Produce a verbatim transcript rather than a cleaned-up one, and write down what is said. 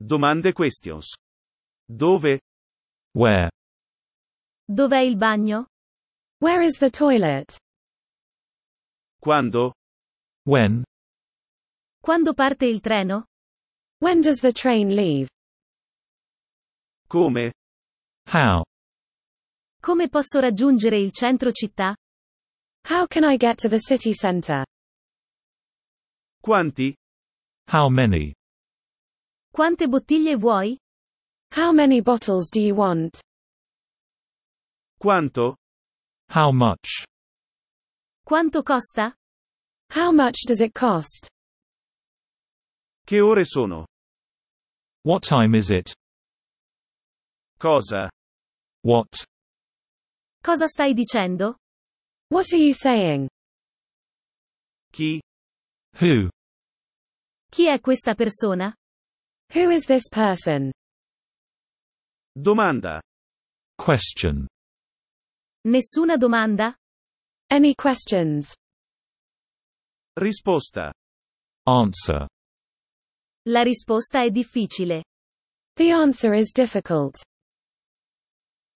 Domande questions. Dove? Where? Dov'è il bagno? Where is the toilet? Quando? When? Quando parte il treno? When does the train leave? Come? How? Come posso raggiungere il centro città? How can I get to the city center? Quanti? How many? Quante bottiglie vuoi? How many bottles do you want? Quanto? How much? Quanto costa? How much does it cost? Che ore sono? What time is it? Cosa? What? Cosa stai dicendo? What are you saying? Chi? Who? Chi è questa persona? Who is this person? Domanda. Question. Nessuna domanda? Any questions? Risposta. Answer. La risposta è difficile. The answer is difficult.